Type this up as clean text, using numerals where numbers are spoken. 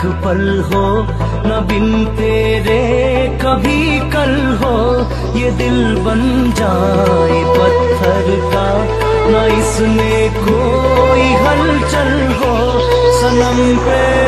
एक पल हो, न बिन तेरे कभी कल हो। ये दिल बन जाए पत्थर का, न इसमें कोई हलचल हो। सनम पे